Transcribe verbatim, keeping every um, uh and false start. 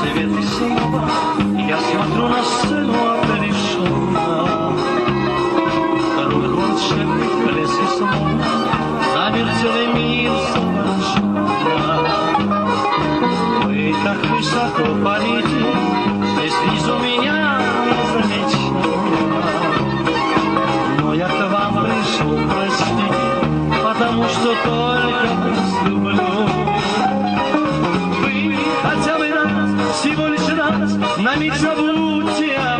свет и снова я смотрю на сцену отрешенно. Второй год шепчет в лесе снова, замертелый мир совершенно. Вы так высоко парите, что снизу меня не замечено. Но я к вам пришел, простите, потому что только вас люблю. Вы хотя бы раз, всего лишь раз, на миг забудьте